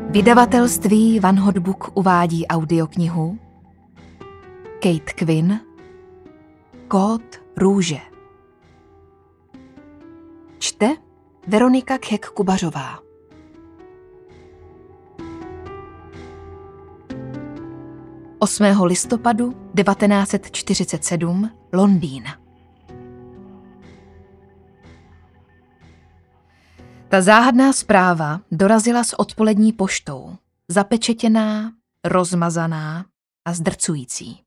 Vydavatelství Van Hot Book uvádí audioknihu Kate Quinn Kód růže. Čte Veronika Khek-Kubařová. Listopadu 1947, Londýn. Ta záhadná zpráva dorazila s odpolední poštou, zapečetěná, rozmazaná a zdrcující.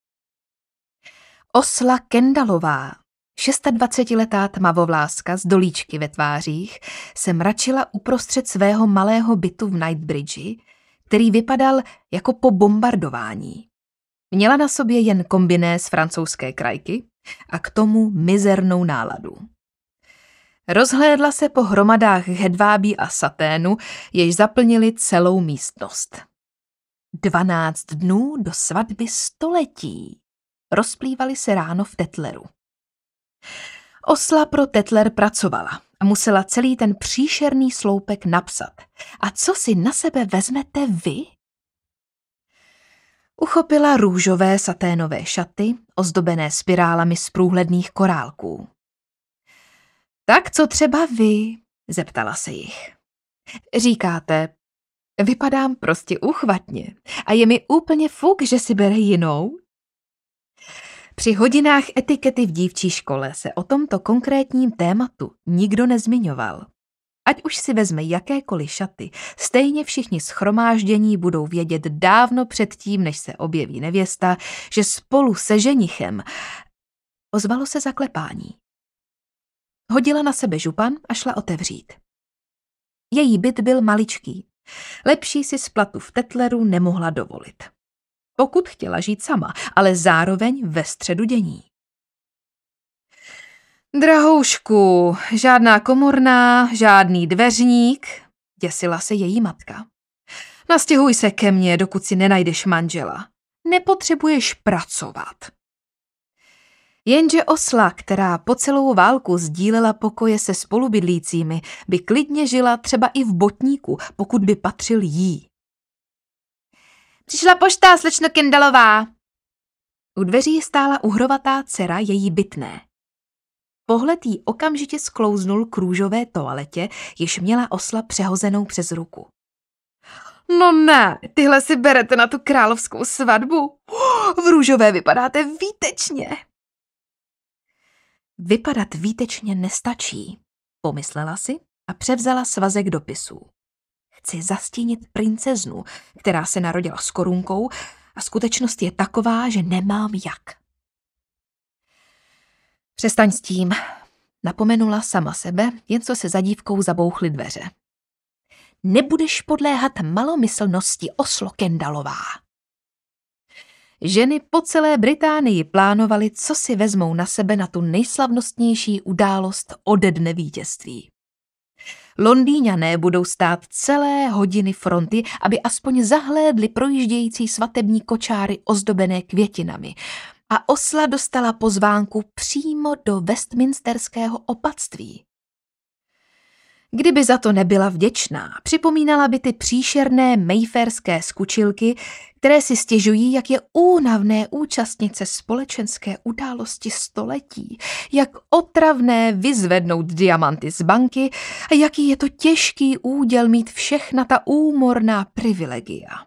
Osla Kendallová, 26letá tmavovláska s dolíčky ve tvářích, se mračila uprostřed svého malého bytu v Knightsbridge, který vypadal jako po bombardování. Měla na sobě jen kombiné z francouzské krajky a k tomu mizernou náladu. Rozhlédla se po hromadách hedvábí a saténu, jež zaplnili celou místnost. 12 dnů do svatby století. Rozplývaly se ráno v Tetleru. Osla pro Tetler pracovala a musela celý ten příšerný sloupek napsat. A co si na sebe vezmete vy? Uchopila růžové saténové šaty, ozdobené spirálami z průhledných korálků. Tak co třeba vy? Zeptala se jich. Říkáte, vypadám prostě úchvatně a je mi úplně fuk, že si bere jinou? Při hodinách etikety v dívčí škole se o tomto konkrétním tématu nikdo nezmiňoval. Ať už si vezme jakékoliv šaty, stejně všichni shromáždění budou vědět dávno předtím, než se objeví nevěsta, že spolu se ženichem. Ozvalo se zaklepání. Hodila na sebe župan a šla otevřít. Její byt byl maličký. Lepší si splatu v Tetleru nemohla dovolit. Pokud chtěla žít sama, ale zároveň ve středu dění. Drahoušku, žádná komorná, žádný dveřník, děsila se její matka. Nastěhuj se ke mně, dokud si nenajdeš manžela. Nepotřebuješ pracovat. Jenže Osla, která po celou válku sdílela pokoje se spolubydlícími, by klidně žila třeba i v botníku, pokud by patřil jí. Přišla pošta, slečno Kendallová. U dveří stála uhrovatá dcera její bytné. Pohled jí okamžitě sklouznul k růžové toaletě, již měla Osla přehozenou přes ruku. No ne, tyhle si berete na tu královskou svatbu. V růžové vypadáte výtečně. Vypadat výtečně nestačí, pomyslela si a převzala svazek dopisů. Chci zastínit princeznu, která se narodila s korunkou a skutečnost je taková, že nemám jak. Přestaň s tím, napomenula sama sebe, jen co se za dívkou zabouchly dveře. Nebudeš podléhat malomyslnosti, Oslo Kendallová. Ženy po celé Británii plánovaly, co si vezmou na sebe na tu nejslavnostnější událost ode dne vítězství. Londýňané budou stát celé hodiny fronty, aby aspoň zahlédli projíždějící svatební kočáry ozdobené květinami. A Osla dostala pozvánku přímo do westminsterského opatství. Kdyby za to nebyla vděčná, připomínala by ty příšerné mayfairské skučilky, které si stěžují, jak je únavné účastnit se společenské události století, jak otravné vyzvednout diamanty z banky a jaký je to těžký úděl mít všechna ta úmorná privilegia.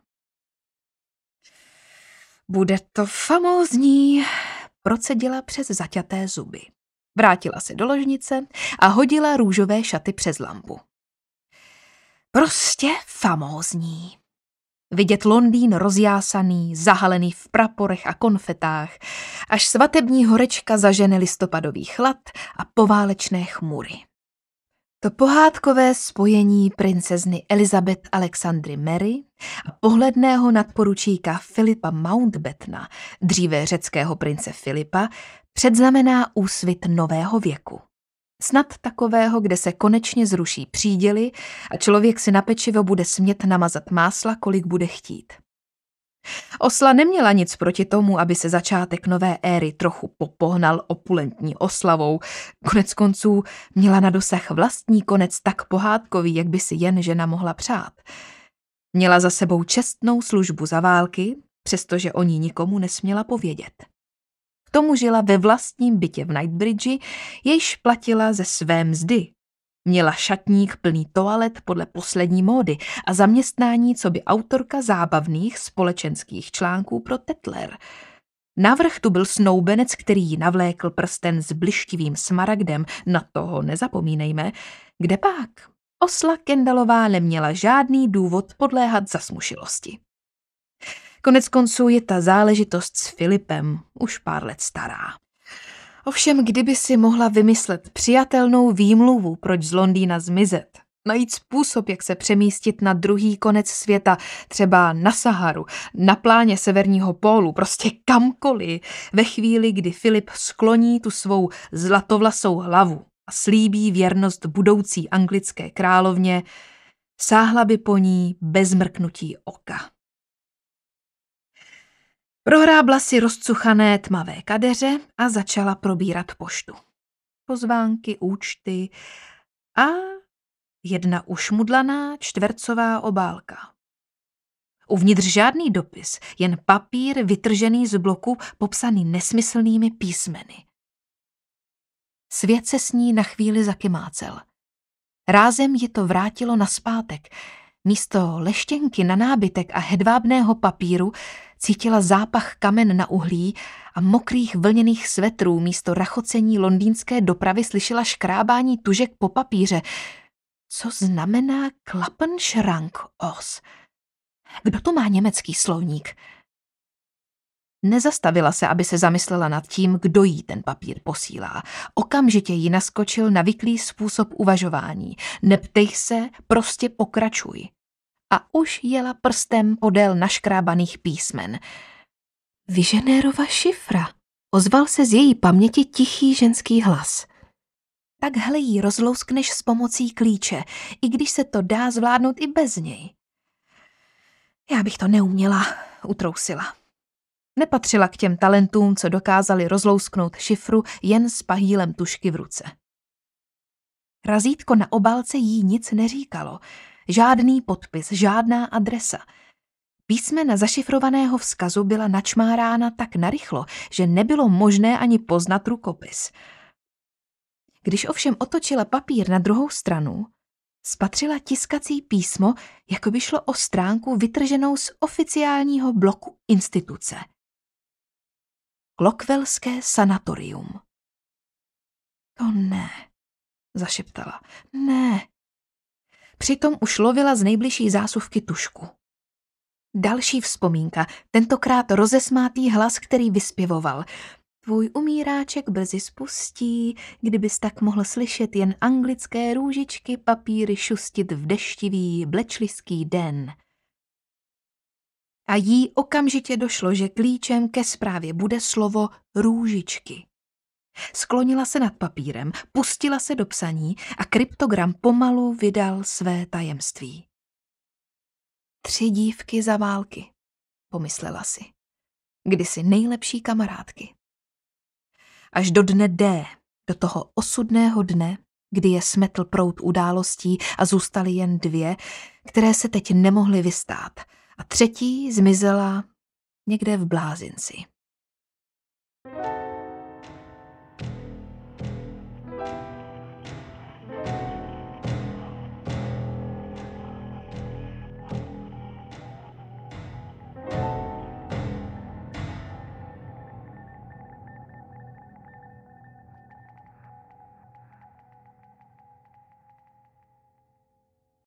Bude to famózní, procedila přes zaťaté zuby. Vrátila se do ložnice a hodila růžové šaty přes lampu. Prostě famózní. Vidět Londýn rozjásaný, zahalený v praporech a konfetách, až svatební horečka zažene listopadový chlad a poválečné chmury. To pohádkové spojení princezny Elizabeth Alexandry Mary a pohledného nadporučíka Filipa Mountbattena, dříve řeckého prince Filipa, předznamená úsvit nového věku. Snad takového, kde se konečně zruší příděly a člověk si na pečivo bude smět namazat másla, kolik bude chtít. Osla neměla nic proti tomu, aby se začátek nové éry trochu popohnal opulentní oslavou. Koneckonců měla na dosah vlastní konec tak pohádkový, jak by si jen žena mohla přát. Měla za sebou čestnou službu za války, přestože o ní nikomu nesměla povědět. K tomu žila ve vlastním bytě v Knightsbridge, jejž platila ze své mzdy. Měla šatník plný toalet podle poslední módy a zaměstnání coby autorka zábavných společenských článků pro Tetler. Navrch tu byl snoubenec, který jí navlékl prsten s blištivým smaragdem, na toho nezapomínejme, kde pak osla Kendallová neměla žádný důvod podléhat zasmušilosti. Koneckonců je ta záležitost s Filipem už pár let stará. Ovšem, kdyby si mohla vymyslet přijatelnou výmluvu, proč z Londýna zmizet, najít způsob, jak se přemístit na druhý konec světa, třeba na Saharu, na pláně severního pólu, prostě kamkoliv, ve chvíli, kdy Filip skloní tu svou zlatovlasou hlavu a slíbí věrnost budoucí anglické královně, sáhla by po ní bez mrknutí oka. Prohrábla si rozcuchané tmavé kadeře a začala probírat poštu. Pozvánky, účty a jedna ušmudlaná čtvercová obálka. Uvnitř žádný dopis, jen papír vytržený z bloku popsaný nesmyslnými písmeny. Svět se s ní na chvíli zakymácel. Rázem ji to vrátilo nazpátek. Místo leštěnky na nábytek a hedvábného papíru cítila zápach kamen na uhlí a mokrých vlněných svetrů, místo rachocení londýnské dopravy slyšela škrábání tužek po papíře. Co znamená Klappenschrank os? Kdo tu má německý slovník? Nezastavila se, aby se zamyslela nad tím, kdo jí ten papír posílá. Okamžitě jí naskočil navyklý způsob uvažování. Neptej se, prostě pokračuj. A už jela prstem podél naškrábaných písmen. Vyženérova šifra. Ozval se z její paměti tichý ženský hlas. Takhle ji rozlouskneš s pomocí klíče, i když se to dá zvládnout i bez něj. Já bych to neuměla, utrousila. Nepatřila k těm talentům, co dokázali rozlousknout šifru jen s pahýlem tužky v ruce. Razítko na obálce jí nic neříkalo. Žádný podpis, žádná adresa. Písmena zašifrovaného vzkazu byla načmárána tak narychlo, že nebylo možné ani poznat rukopis. Když ovšem otočila papír na druhou stranu, spatřila tiskací písmo, jako by šlo o stránku vytrženou z oficiálního bloku instituce. Clockwellské sanatorium. To ne, zašeptala. Ne. Přitom už lovila z nejbližší zásuvky tužku. Další vzpomínka, tentokrát rozesmátý hlas, který vyspěvoval. Tvůj umíráček brzy spustí, kdybys tak mohl slyšet jen anglické růžičky papíry šustit v deštivý, blečliský den. A jí okamžitě došlo, že klíčem ke zprávě bude slovo růžičky. Sklonila se nad papírem, pustila se do psaní a kryptogram pomalu vydal své tajemství. 3 dívky za války, pomyslela si. Kdysi nejlepší kamarádky. Až do dne D, do toho osudného dne, kdy je smetl proud událostí a zůstaly jen 2, které se teď nemohly vystát. A 3. zmizela někde v blázinci.